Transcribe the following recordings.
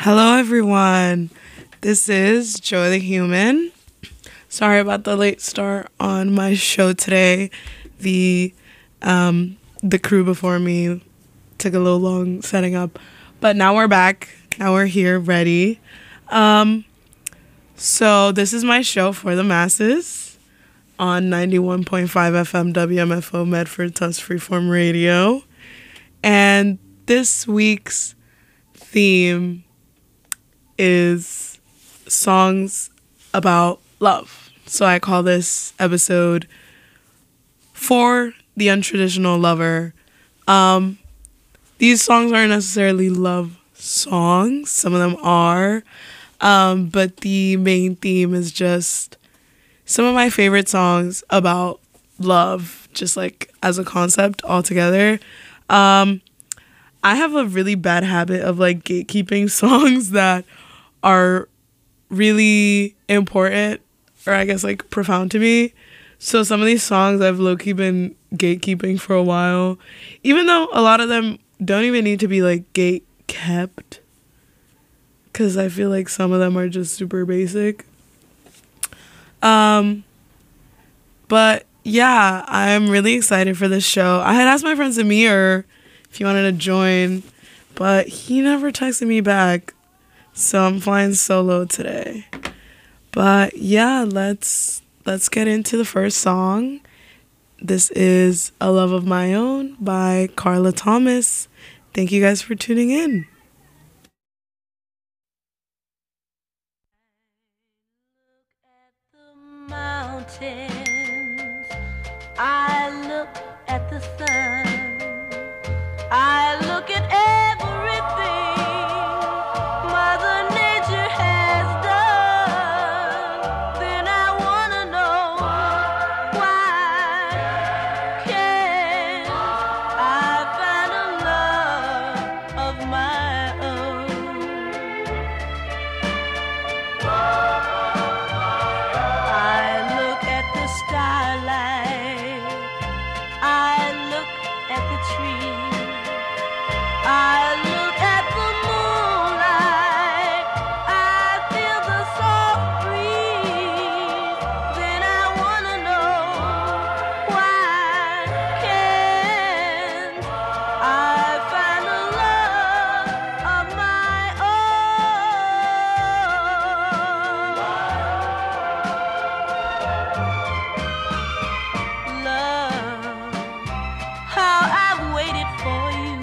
Hello, everyone. This is Joy the Human. Sorry about the late start on my show today. The crew before me took a little long setting up, but now we're back. Now we're here, ready. So this is my show for the masses on 91.5 FM WMFO Medford Tufts Freeform Radio, and this week's theme is songs about love. So I call this episode For the Untraditional Lover. These songs aren't necessarily love songs. Some of them are. But the main theme is just some of my favorite songs about love, just like as a concept altogether. I have a really bad habit of like gatekeeping songs that are really important, or I guess like profound to me. So some of these songs I've low-key been gatekeeping for a while, even though a lot of them don't even need to be like gate kept, because I feel like some of them are just super basic. But yeah, I'm really excited for this show. I had asked my friend Zamir if he wanted to join, but he never texted me back. So I'm flying solo today. But yeah, let's get into the first song. This is A Love of My Own by Carla Thomas. Thank you guys for tuning in. Mountains, I look at the sun, I look at everything Mother Nature has done. Then I wanna know, why can't I find a love of my own? Starlight, I look at the trees, I look at the moonlight, I feel the soft breeze. Then I wanna know, why can't I find a love of my own? Love, how I've waited for you,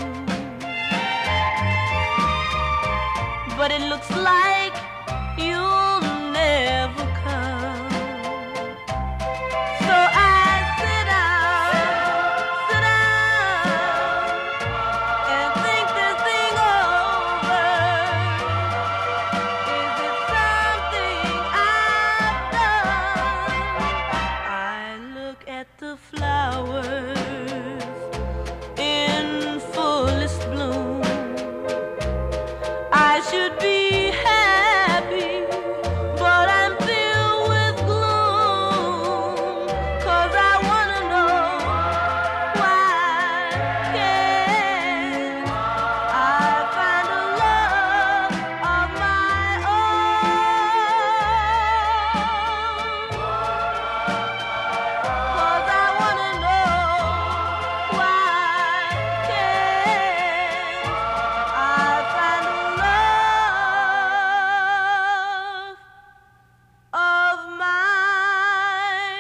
but it looks like you'll never come. So I sit down and think this thing over. Is it something I've done? I look at the flowers in fullest bloom. I should be happy, but I'm filled with gloom. 'Cause I wanna know, why can't I find a love of my own? 'Cause I wanna know, why can't I find a love of my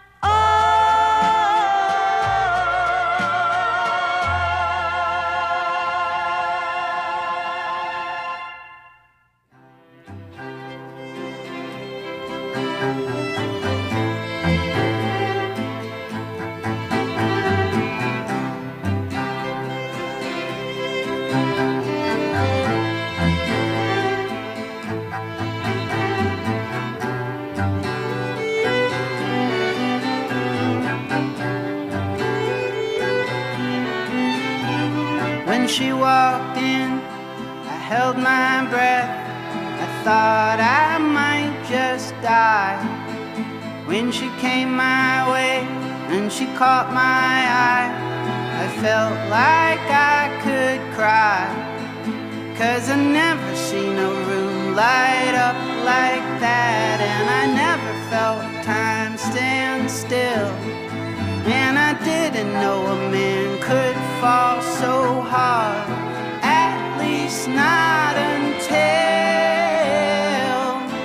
When she walked in, I held my breath. I thought I might just die. When she came my way and she caught my eye, I felt like I could cry. 'cause I never seen a room light up like that, and I never felt time stand still. And I didn't know a man could fall so hard, at least not until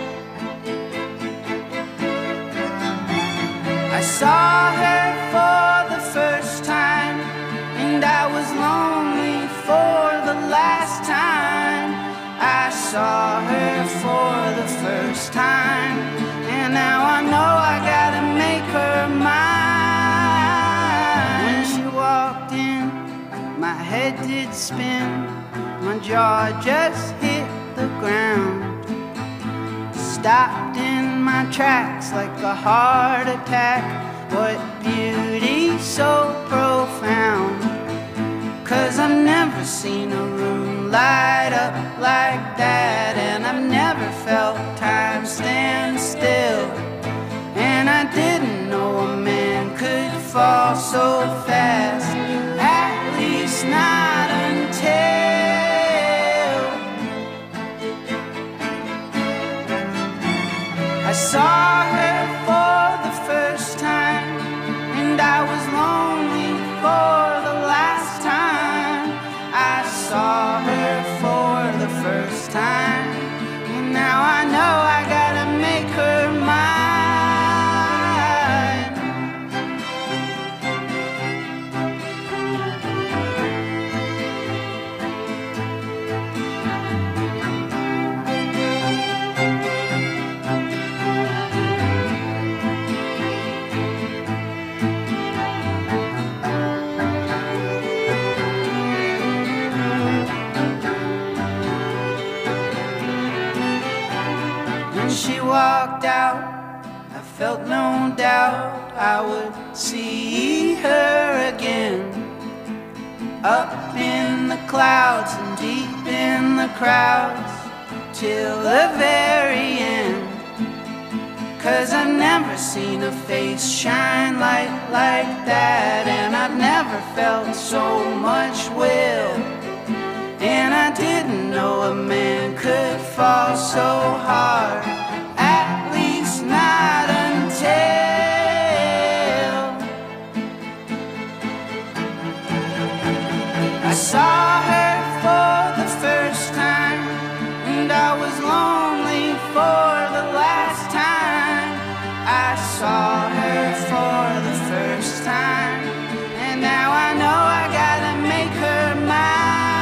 I saw her for the first time, and I was lonely for the last time. I saw her for the first time, and now I know I gotta make her mine. When she walked in, my head did spin, my jaw just hit the ground. Stopped in my tracks like a heart attack. What beauty so profound, 'cause I've never seen a room light up like that, and I've never felt time stand still. And I didn't know a man could fall so fast, at least not until I saw her for the first time, and I was lonely for the last time. I saw her for the first time, and now I know I gotta make her mine. She walked out, I felt no doubt I would see her again. Up in the clouds and deep in the crowds, till the very end. 'Cause I've never seen a face shine like that, and I've never felt so much will. And I didn't know a man could fall so hard, at least not until I saw her for the first time, and I was lonely for the last time. I saw her for the first time, and now I know I gotta make her mine.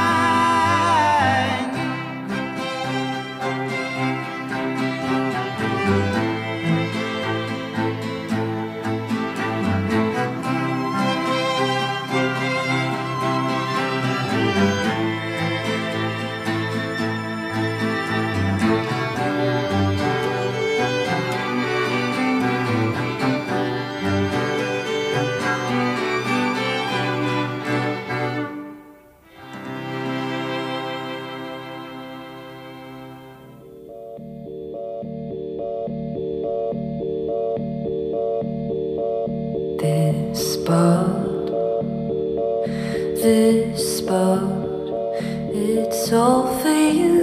This spot, it's all for you.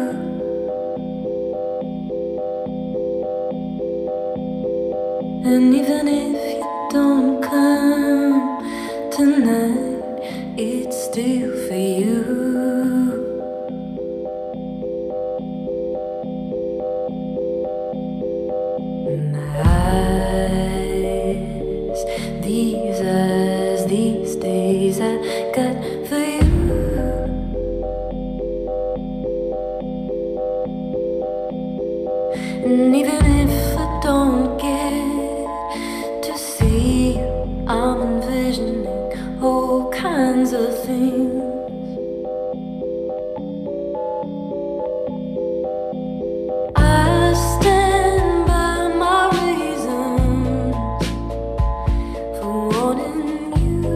And even if you don't come tonight, it's still for you. These days I got for you. And even if I don't get to see you, I'm envisioning all kinds of things. I stand by my reasons for wanting you.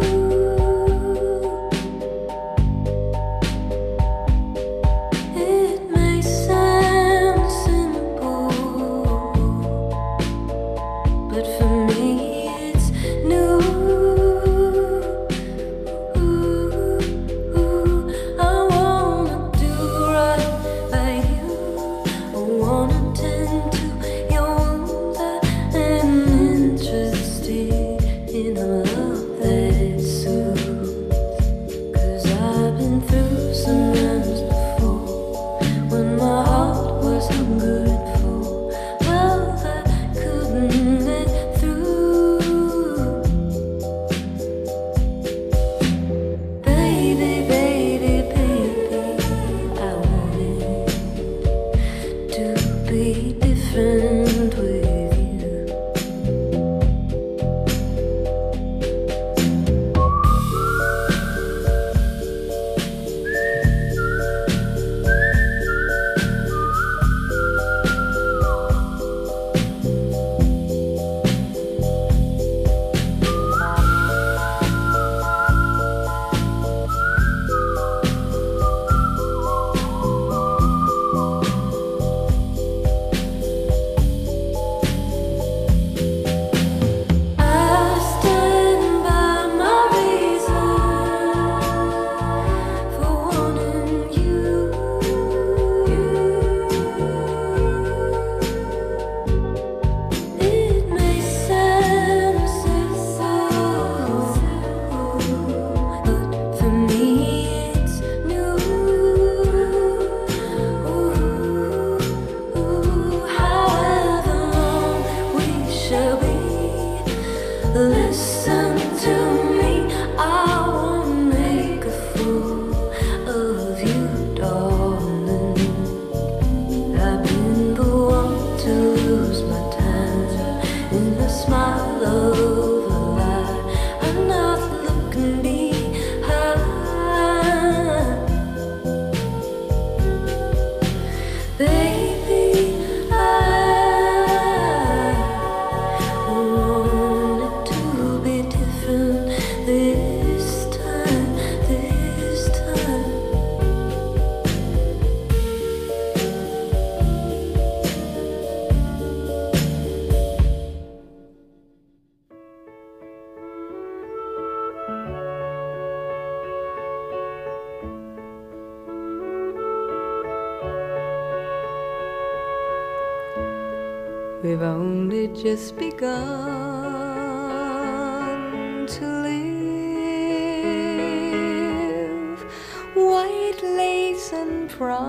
It may sound simple, but for me it's new. Ooh. in a love that soothes. 'Cause I've been through some times before when my heart was hungry and full. Love I couldn't let through. Baby, baby, baby, I wanted to be different with you. I stand by my reason for wanting you. It may sound simple, but for me it's new. However long we shall be, listen to me. I won't make a fool of you, darling. I've been the one to lose my time in the smile of a lie. I'm not looking behind. Baby, I want it to be different this time, this time. We've only just begun to live. White lace and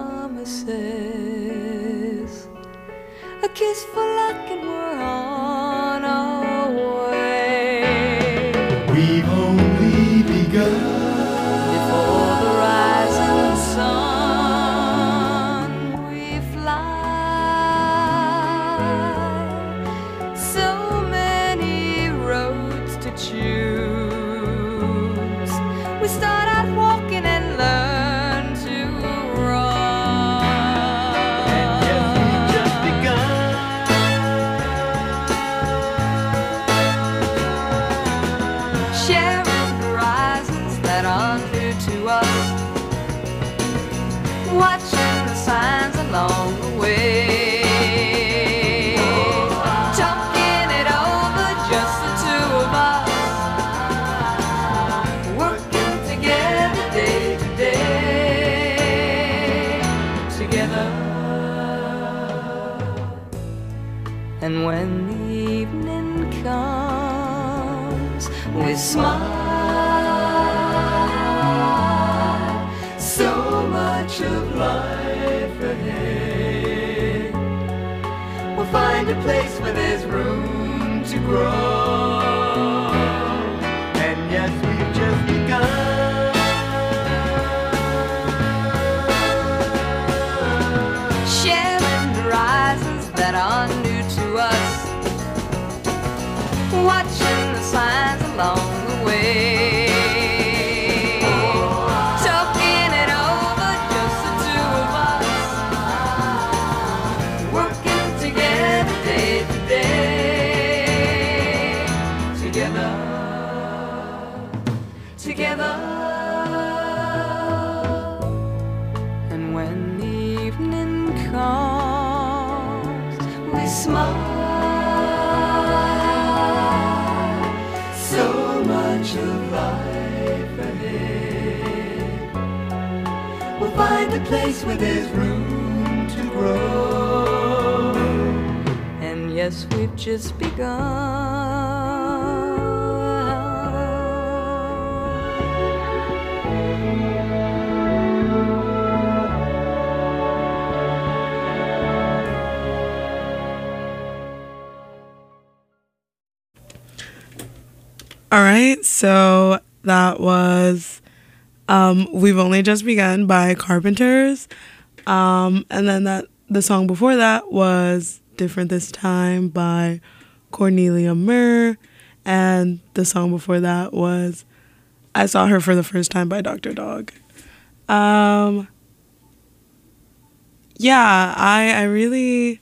promises, a kiss for luck and we're on our way. We've only begun. Before the rising sun we fly. So many roads to choose. We start out walking and learn to run. And yes, we've just begun. Sharing horizons that are new to us, watching the signs along the way, talking it over, just the two of us, working together day to day, together. And when the evening comes, we smile. So much of life ahead. We'll find a place where there's room to grow. And yes, we've just begun. Sharing horizons that are new to us, watching the signs along the way, talking it over, just the two of us, working together day to day, together, together. And when the evening comes, we smile. So much of life ahead. We'll find a place where there's room to grow. And yes, we've just begun. All right, so that was We've Only Just Begun by Carpenters. And then the song before that was Different This Time by Cornelia Murr. And the song before that was I Saw Her for the First Time by Dr. Dog. Yeah, I really...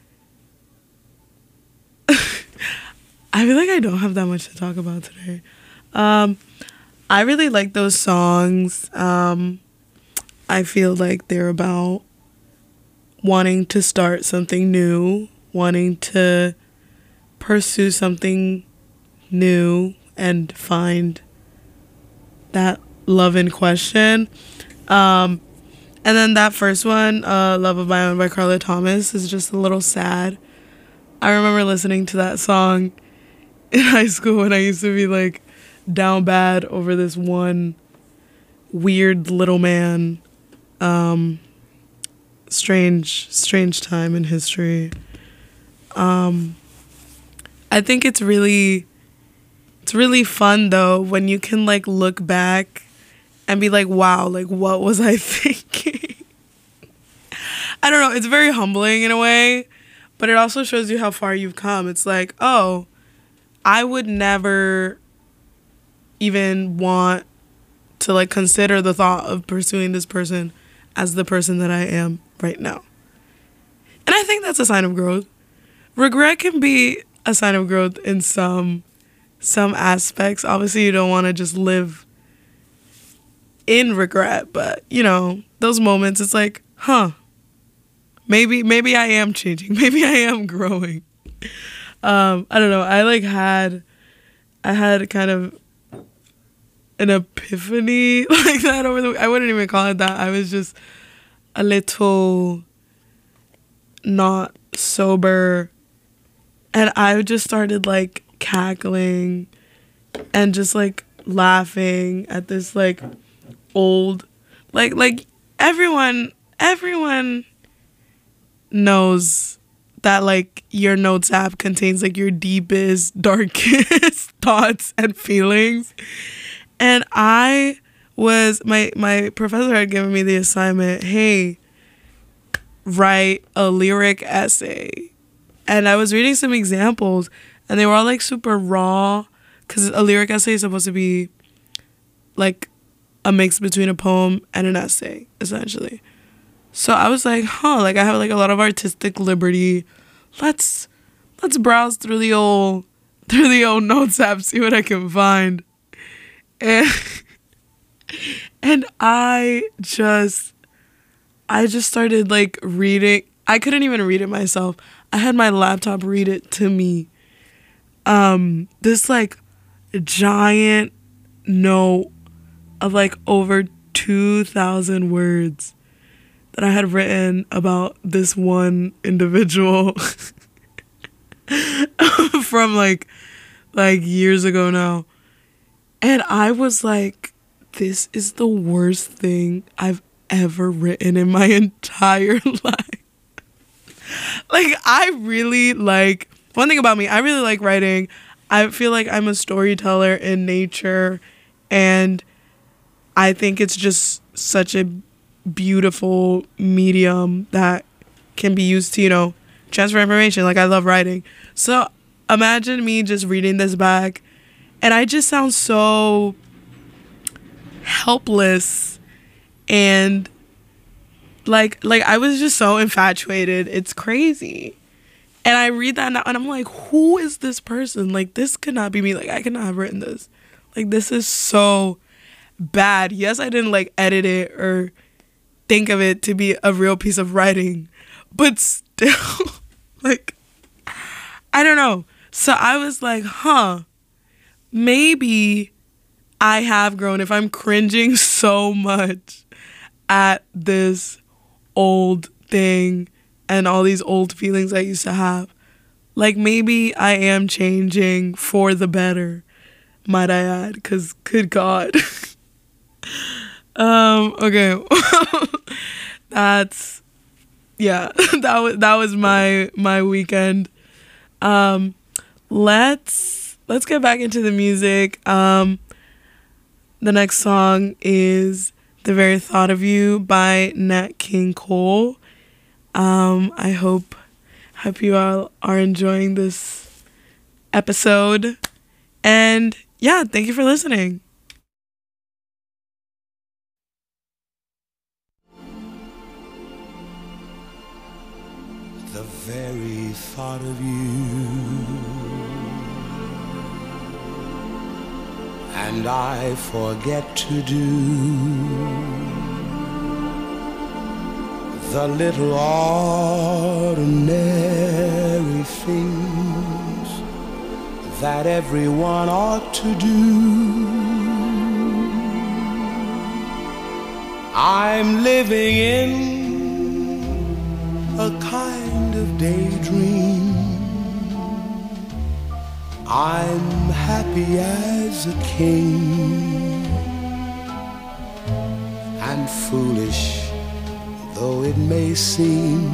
I feel like I don't have that much to talk about today. I really like those songs. I feel like they're about wanting to start something new, wanting to pursue something new and find that love in question. And then that first one, Love of My Own by Carla Thomas, is just a little sad. I remember listening to that song in high school when I used to be like down bad over this one weird little man. Strange time in history. I think it's really fun though when you can like look back and be like, wow, like what was I thinking? I don't know, it's very humbling in a way, but it also shows you how far you've come. It's like, oh, I would never even want to like consider the thought of pursuing this person as the person that I am right now. And I think that's a sign of growth. Regret can be a sign of growth in some aspects. Obviously, you don't want to just live in regret, but you know, those moments, it's like, maybe I am changing. Maybe I am growing. I don't know. I had kind of an epiphany like that over the. I wouldn't even call it that. I was just a little not sober, and I just started like cackling and just like laughing at this like old, like everyone knows that like your notes app contains like your deepest, darkest thoughts and feelings. And I was, my professor had given me the assignment, hey, write a lyric essay. And I was reading some examples and they were all like super raw, because a lyric essay is supposed to be like a mix between a poem and an essay, essentially. So I was like, like I have like a lot of artistic liberty. Let's browse through the old notes app, see what I can find. And I just started like reading. I couldn't even read it myself. I had my laptop read it to me. This like giant note of like over 2,000 words that I had written about this one individual from like years ago now. And I was like, this is the worst thing I've ever written in my entire life. Like, I really like, one thing about me, I really like writing. I feel like I'm a storyteller in nature, and I think it's just such a beautiful medium that can be used to, you know, transfer information. Like, I love writing. So imagine me just reading this back, and I just sound so helpless, and like I was just so infatuated. It's crazy. And I read that now and I'm like, who is this person? Like, this could not be me. Like, I could not have written this. Like, this is so bad. Yes, I didn't like edit it or think of it to be a real piece of writing, but still, like, I don't know. So I was like, maybe I have grown if I'm cringing so much at this old thing and all these old feelings I used to have. Like, maybe I am changing for the better, might I add, because good God. Okay. That was my weekend. Let's let's get back into the music. The next song is The Very Thought of You by Nat King Cole. I hope you all are enjoying this episode. And yeah, thank you for listening. The very thought of you, and I forget to do the little ordinary things that everyone ought to do. I'm living in a kind of daydream. I'm happy as a king, and foolish though it may seem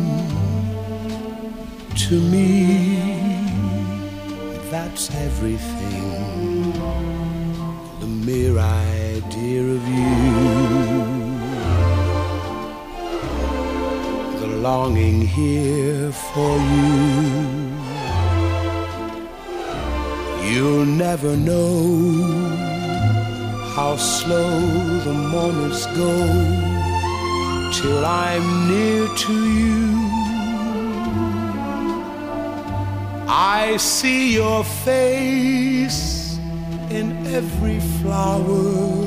to me, that's everything. The mere idea of you, the longing here for you. You'll never know how slow the moments go till I'm near to you. I see your face in every flower,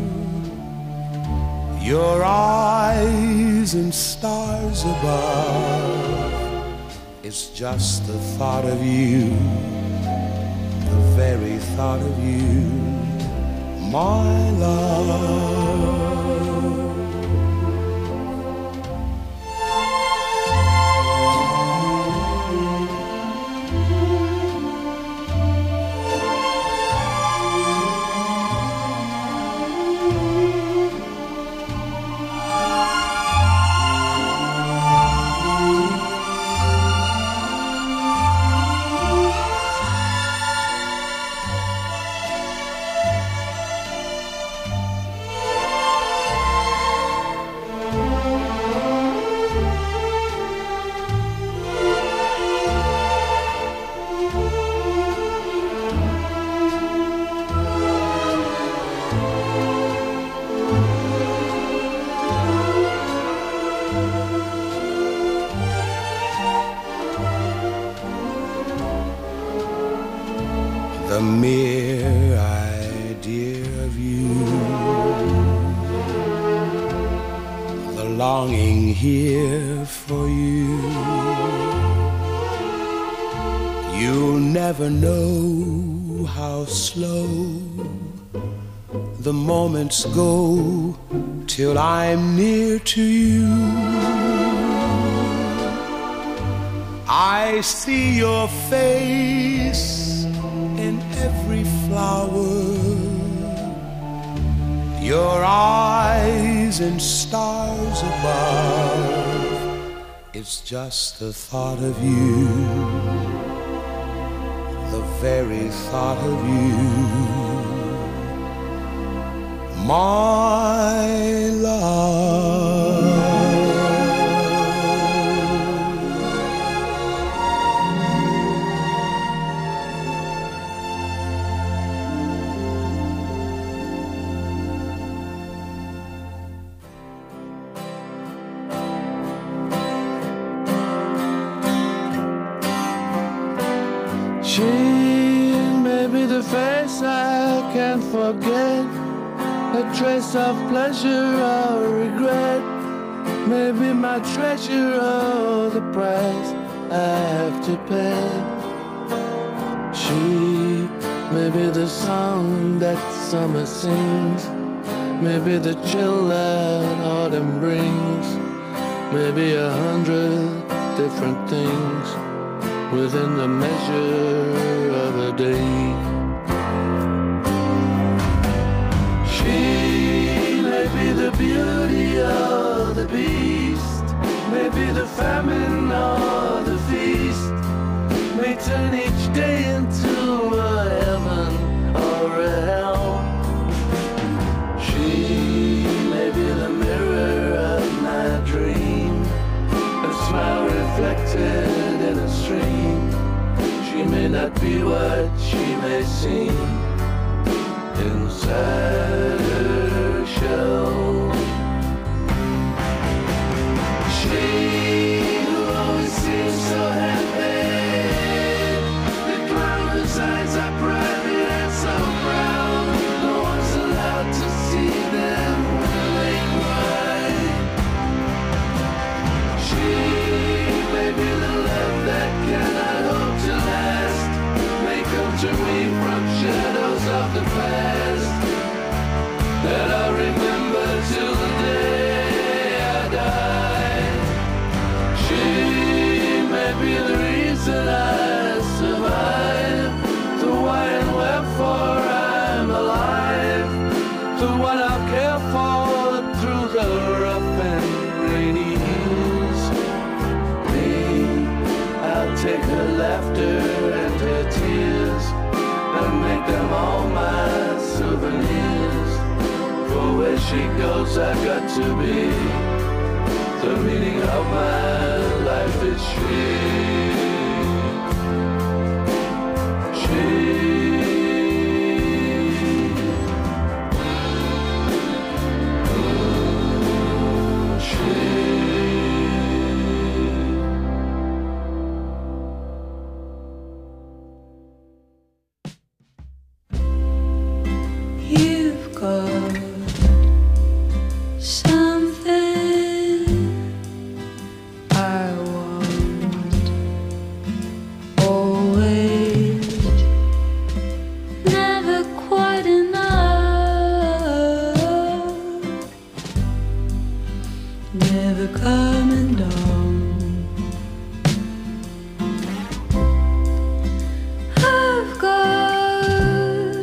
your eyes and stars above. It's just the thought of you, the very thought of you, my love. The mere idea of you, the longing here for you. You'll never know how slow the moments go till I'm near to you. I see your face in every flower, your eyes and stars above. It's just the thought of you, the very thought of you, my love. She may be the face I can't forget, a trace of pleasure or regret, maybe my treasure or the price I have to pay. She may be the song that summer sings, maybe the chill that autumn brings, maybe 100 different things within the measure of a day. She may be the beauty or the beast, may be the famine or the feast, may turn each day into a hell past that I'll remember till the day I die. She may be the reason I survive, the why and wherefore I'm alive, the one I'll care for through the rough and rainy years. Me, I'll take her laughter and her tears and make them all my souvenirs. For where she goes I've got to be. The meaning of my life is she. You've got something I want, always, never quite enough, never coming down. I've got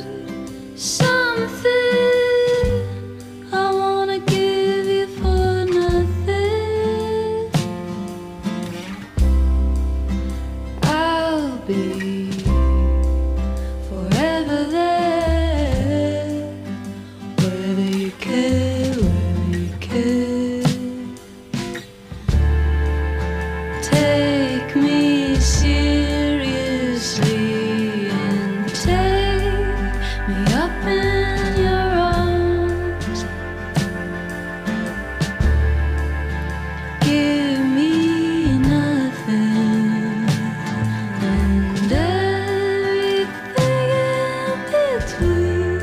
something I wanna give you for nothing. I'll be forever there, whether you care, whether you care. Take me seriously and take me up in your arms. Give me nothing and everything in between.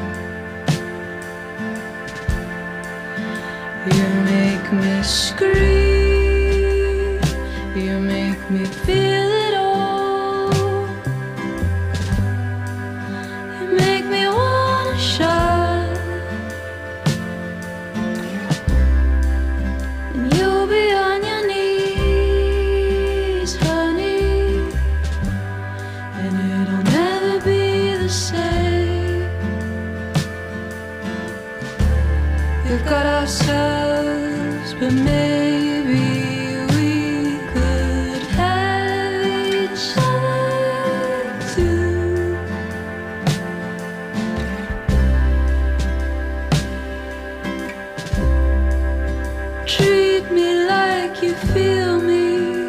You make me scream, you make me feel it all. You make me wanna shout, and you'll be on your knees, honey, and it'll never be the same. We've got ourselves, but maybe we could have each other too. Treat me like you feel me.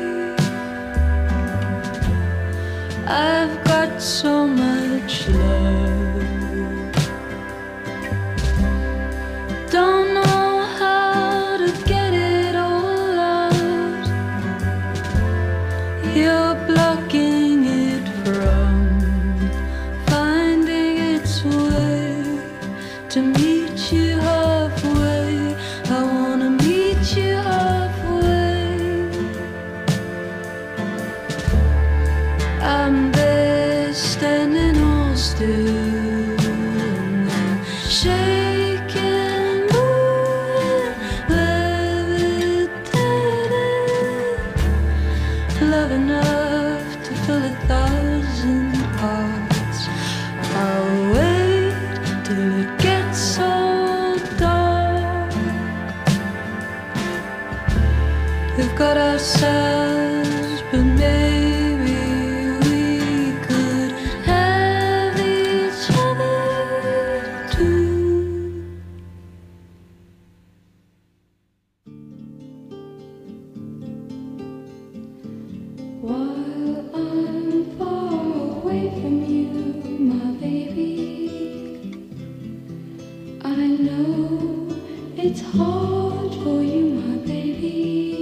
I've got so much love. Don't know how to get it all out. You're blocking it from finding its way to meet you halfway. I wanna meet you halfway. I'm there standing all still and shaking, moving, levitating. Love enough to fill 1,000 hearts. I'll wait till it gets so dark. We've got ourselves, but maybe we could have each other too. While I'm far away from you, my baby, I know it's hard for you, my baby,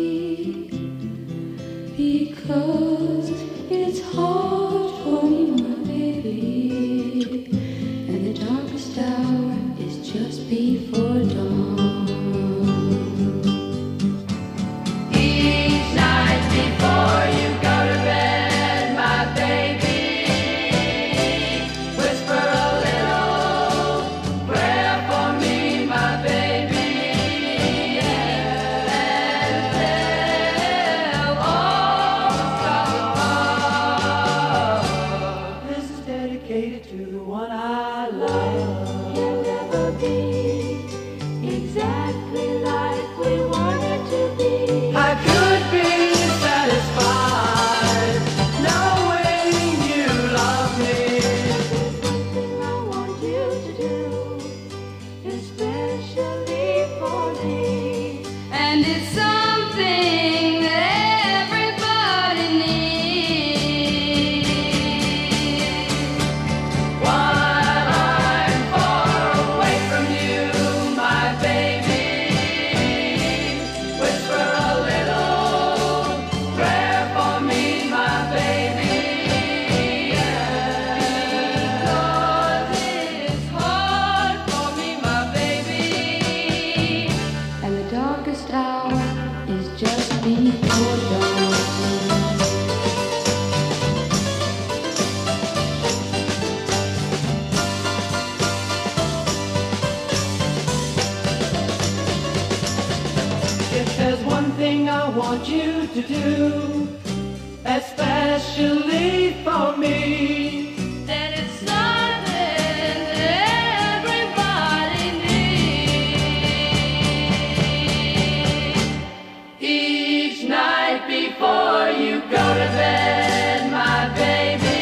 because it's hard for me, my baby, and the darkest hour is just before dawn. Each night before you go to bed, my baby, whisper a little our life can never be exactly like we want it to be. I could be satisfied knowing you love me. Something I want you to do, especially for me. And it's something that everybody needs. While I'm far away from you, my baby, whisper a little prayer for me, my baby. Because it's hard for me, my baby. And the darkest hour is just before dawn. If there's one thing I want you to do, especially for me, That it's something that everybody needs. each night before you go to bed, my baby,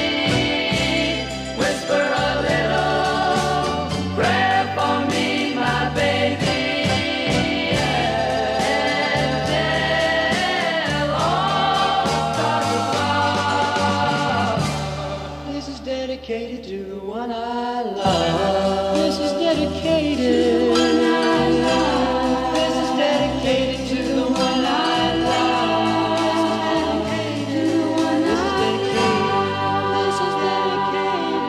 whisper a little prayer for me, my baby. And they'll all start above. This is dedicated to the one I love. This is dedicated. This is dedicated to the one I love. This is dedicated. This is dedicated.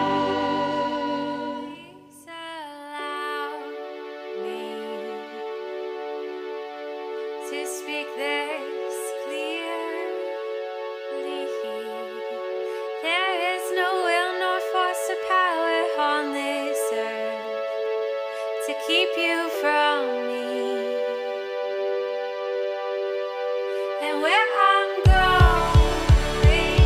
Please allow me to speak this clearly. There is no will nor force or power on this earth to keep you from me. And where I'm going,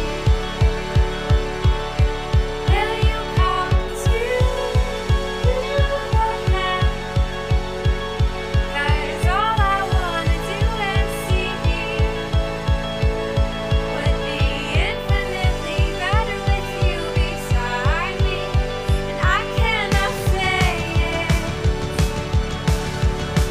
will you come to the hand? 'Cause all I wanna do and see would be infinitely better with you beside me. And I cannot say it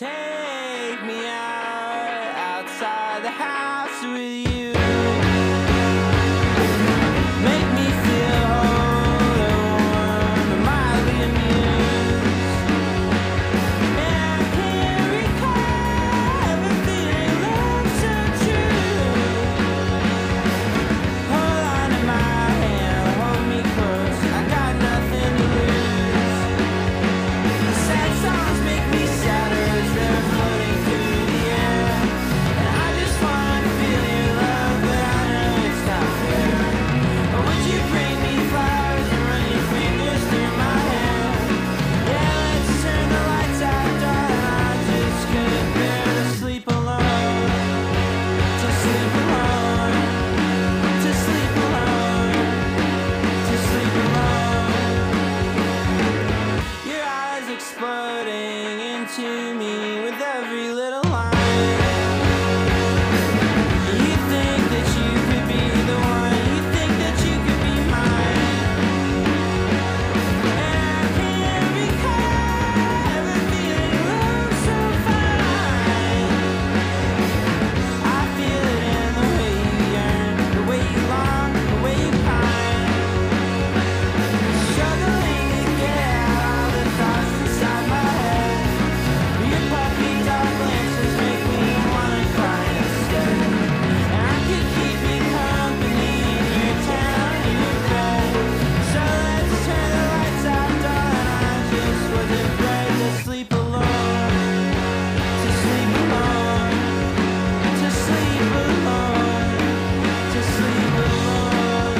Take me out, outside the house with you. Make me feel whole and warm and mildly amused. And I can't recall ever feeling love so true. Hold on to my hand, hold me close, I got nothing to lose. Sad songs make me sadder as they're floating through the air. And I just wanna feel your love, but I know it's not fair. Or would you bring me flowers and run your fingers through my hair? Yeah, let's turn the lights out, darling, I just couldn't bear to sleep alone. To sleep alone. To sleep alone. To sleep alone. Your eyes exploding into me with every little line. You think that you could be the one. You think that you could be mine. And I can't recall ever feeling love so fine. I feel it in the way you yearn, the way you long, the way you pine. Struggling to get out all the thoughts inside my head. Your puppy dog glances make me wanna cry instead. And I could keep you company in your town, in your bed. So let's turn the lights out, darling. I just wasn't bred to sleep alone. To sleep alone. To sleep alone. To sleep alone.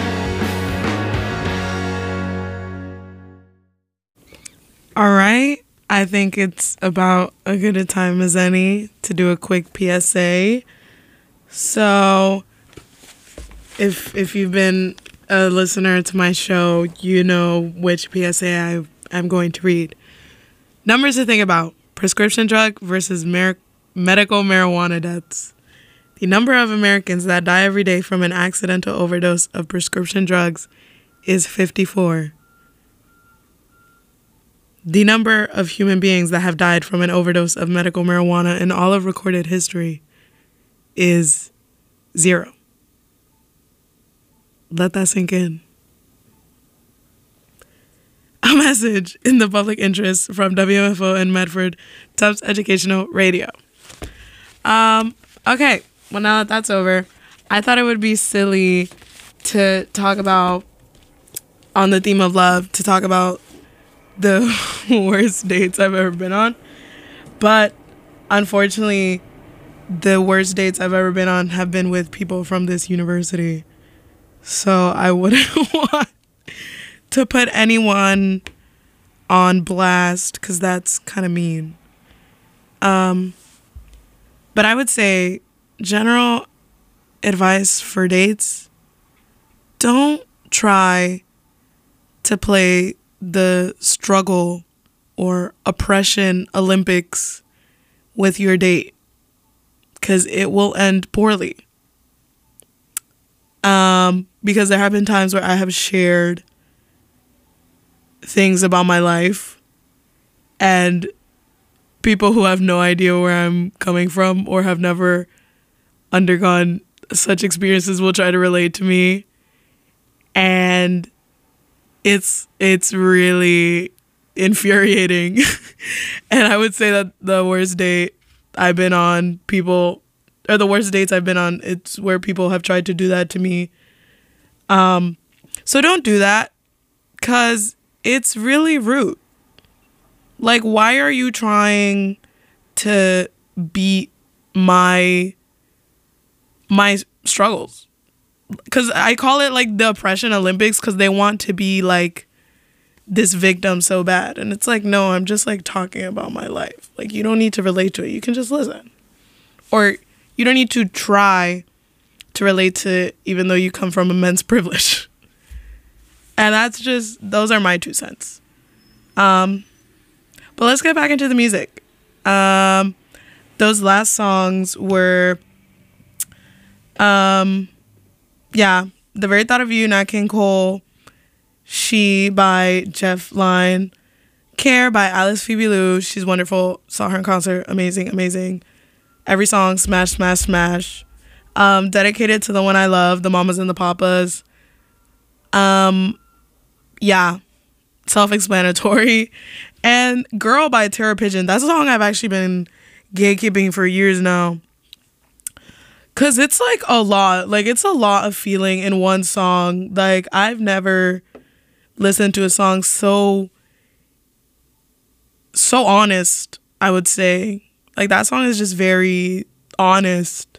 All right. I think it's about a good a time as any to do a quick PSA. So if you've been a listener to my show, you know which PSA I'm going to read. Numbers to think about. Prescription drug versus medical marijuana deaths. The number of Americans that die every day from an accidental overdose of prescription drugs is 54. The number of human beings that have died from an overdose of medical marijuana in all of recorded history is 0. Let that sink in. A message in the public interest from WMFO and Medford Tufts Educational Radio. Okay, well, now that that's over, I thought it would be silly to talk about, on the theme of love, to talk about the worst dates I've ever been on. But unfortunately, the worst dates I've ever been on have been with people from this university. So I wouldn't want to put anyone on blast because that's kind of mean. But I would say general advice for dates: don't try to play the struggle or oppression Olympics with your date, because it will end poorly. Because there have been times where I have shared things about my life and people who have no idea where I'm coming from or have never undergone such experiences will try to relate to me, and it's really infuriating. And I would say that the worst date I've been on, the worst dates I've been on, it's where people have tried to do that to me. So don't do that, because it's really rude. Like, why are you trying to beat my struggles? Because I call it like the oppression Olympics, because they want to be like this victim so bad. And it's like, no, I'm just like talking about my life. Like, you don't need to relate to it. You can just listen. Or you don't need to try to relate to it, even though you come from immense privilege. And those are my 2 cents. But let's get back into the music. Those last songs were, The Very Thought of You, Nat King Cole, She by Jeff Lynne, Care by Alice Phoebe Lou. She's wonderful. Saw her in concert. Amazing, amazing. Every song, smash, smash, smash. Dedicated to the one I love, the Mamas and the Papas. Yeah, self-explanatory. And Girl by Tara Pigeon. That's a song I've actually been gatekeeping for years now. Cause it's like a lot. Like it's a lot of feeling in one song. Like I've never listened to a song so honest, I would say. Like that song is just very honest.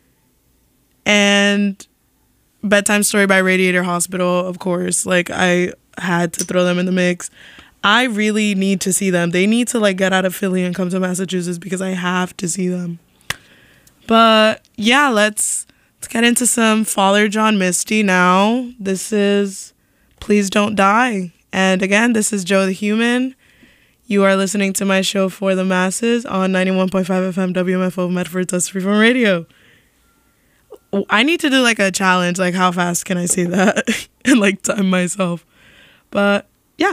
And Bedtime Story by Radiator Hospital, of course. Like I had to throw them in the mix. I really need to see them. They need to like get out of Philly and come to Massachusetts because I have to see them. But yeah, let's get into some Father John Misty now. This is Please Don't Die. And again, this is Joe the Human. You are listening to my show For the Masses on 91.5 FM WMFO Medford Dust Free from Radio. I need to do like a challenge, like how fast can I say that and like time myself. But yeah.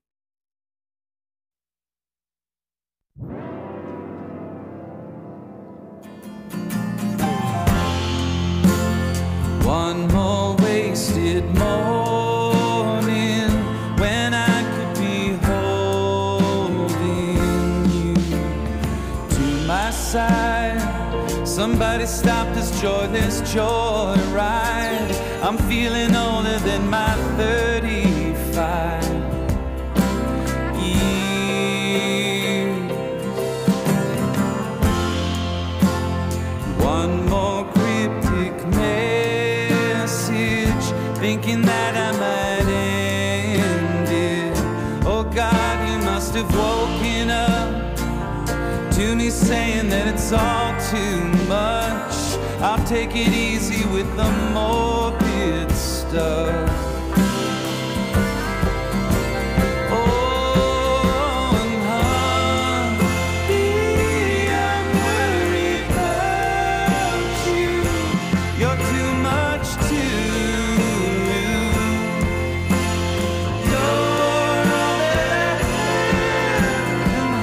One more wasted morning when I could be holding you to my side. Somebody stop this joyless joyride. I'm feeling older than my 35 years. One more cryptic message, thinking that I might end it. Oh God, you must have woken up to me saying that it's all too much. I'll take it easy with the morbid stuff. Oh, and honey, I'm worried about you. You're too much to lose. You're all that I have, and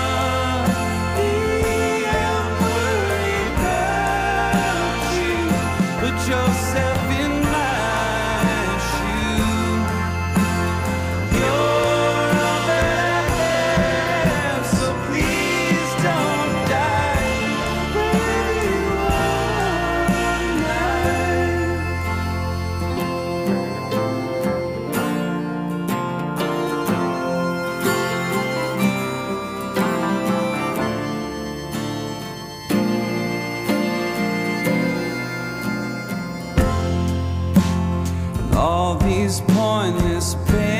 honey, I'm worried about you. Put yourself in my shoes. You're all that I have, so please don't die. Wherever you are tonight. All these pointless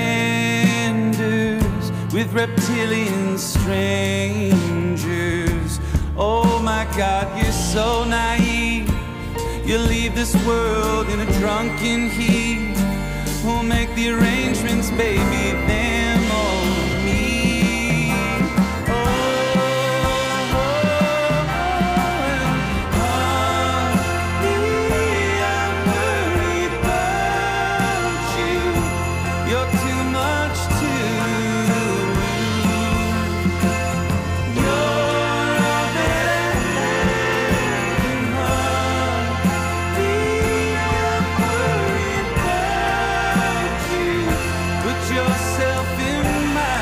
benders with reptilian strangers. Oh my God, you're so naive. You leave this world in a drunken heat. Who'll make the arrangements, baby? Them or me? Oh, honey, I'm worried about you. You're too much to lose. You're all that I have, and honey, I'm worried about you. Put yourself in my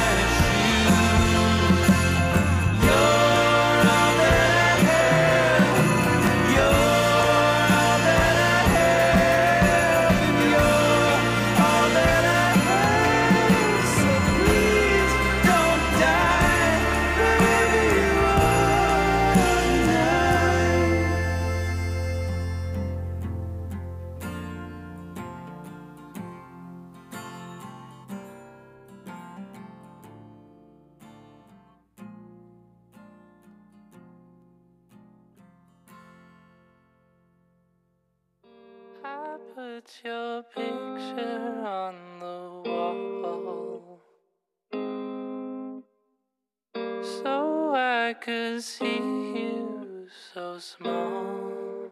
shoes. You're all that I have. You're all that I have, and you're all that I have. So please don't die wherever you are tonight. I put your picture on the wall so I could see you so small.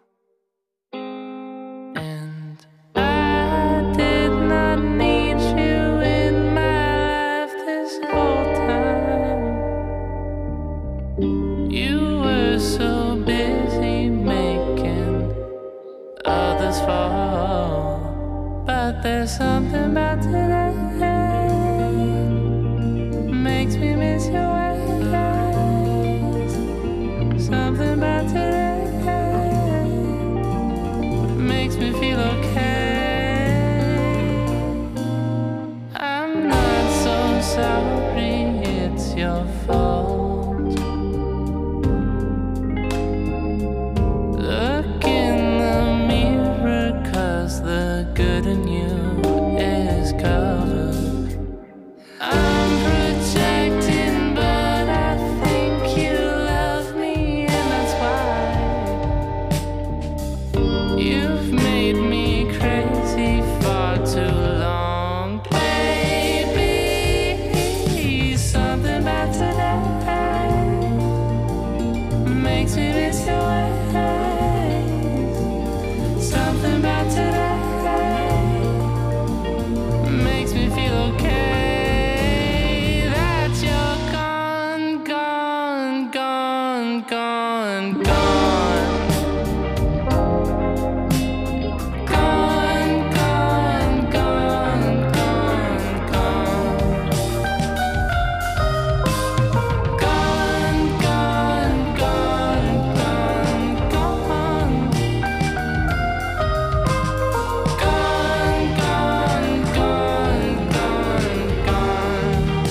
And I did not need you in my life this whole You were so busy making others fall, but there's something about today makes me miss your ways. Something about today makes me feel okay. I'm not so sorry, it's your fault. Look in the mirror, 'cause the good in you is covered. I'm projecting, but I think you love me, and that's why you've made me crazy far too long, baby. Something about today makes me miss your ways. Something about today makes me feel okay. That you're gone, gone, gone, gone, gone. Gone, gone, gone, gone, gone. Gone, gone, gone, gone, gone. Gone, gone, gone, gone, gone.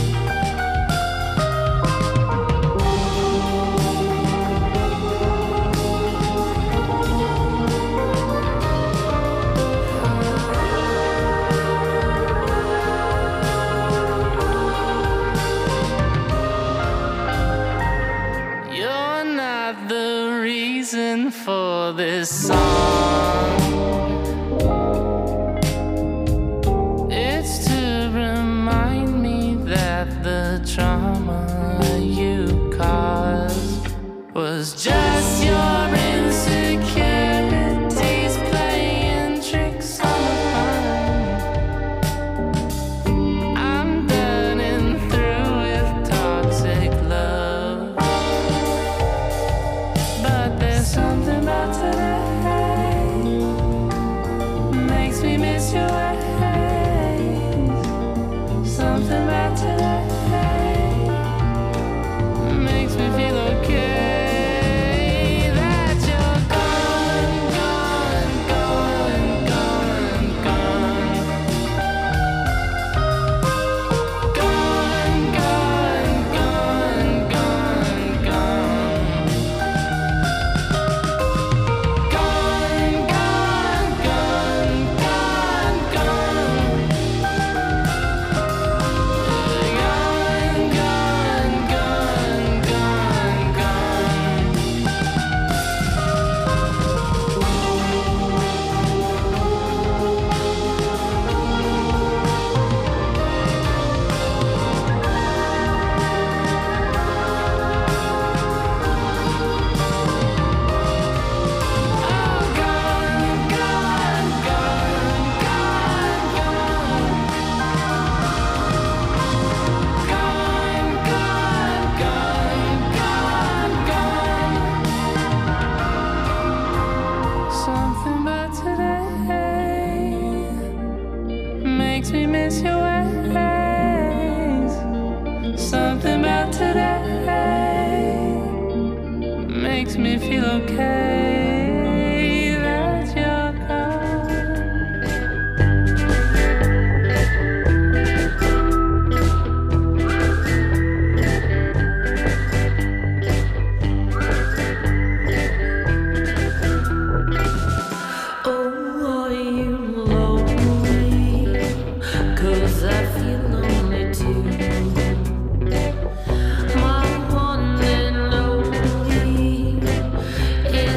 You're not the reason for this song. It's to remind me that the trauma you caused was just your insecurities playing tricks on the mind. I'm done and through with toxic love, but there's something about today makes me miss your ways. Something about today makes me feel okay. That you're gone, gone, gone, gone, gone. Gone, gone, gone, gone, gone. Gone, gone, gone, gone, gone. Gone, gone, gone, gone, gone. Oh, gone, gone, gone, gone, gone. Gone, gone, gone, gone, gone. Something about today makes me miss your ways. Something about today makes me feel okay. That you're gone. Oh, are you lonely? 'Cause I feel lonely too. My one and only is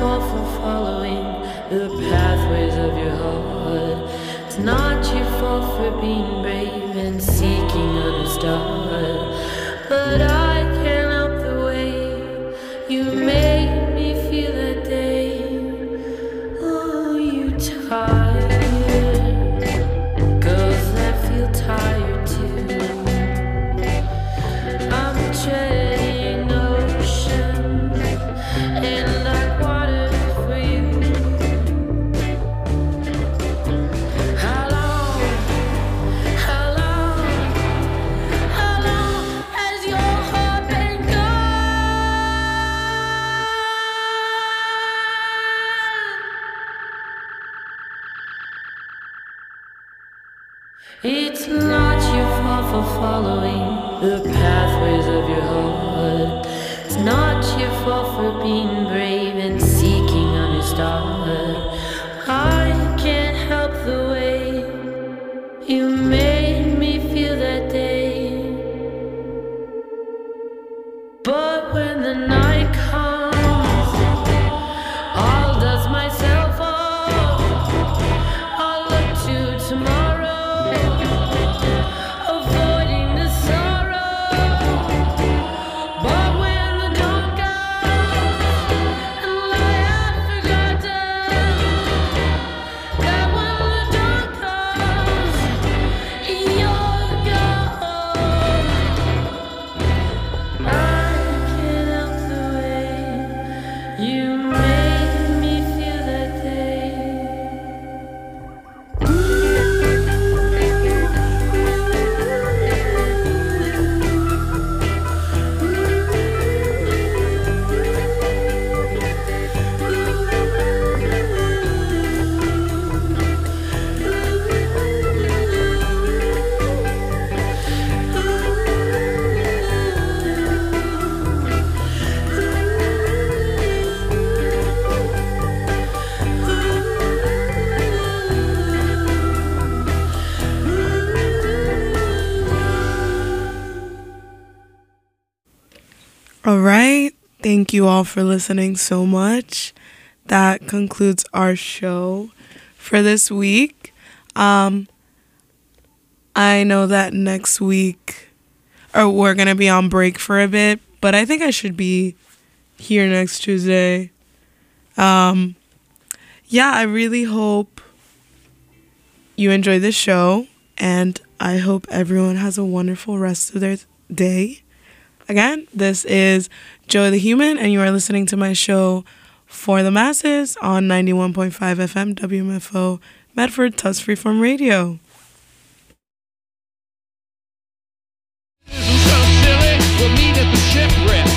fault for following the pathways of your heart. It's not your fault for being brave and seeking a new start. But I can't help the way you made me feel that day. Oh, you tired? Girls that feel tired too. I'm treading ocean and like water for you. How long has your heart been gone? It's not your fault for following the pathways of your heart. It's not your fault for being brave and seeking a new start. I can't help the way you made me feel that day. But when the night comes, I'll dust myself off. I'll look to tomorrow, avoiding the sorrow. But when the dawn comes and I have forgotten that when the dawn comes, you're gone. I can't help the way you made me feel that day. All right. Thank you all for listening so much. That concludes our show for this week. I know that next week, or we're going to be on break for a bit, but I think I should be here next Tuesday. Yeah, I really hope you enjoy this show, and I hope everyone has a wonderful rest of their day. Again, this is Joey the Human, and you are listening to my show For the Masses on 91.5 FM WMFO Medford Tusk Freeform Radio. So silly, we'll meet at the shipwreck.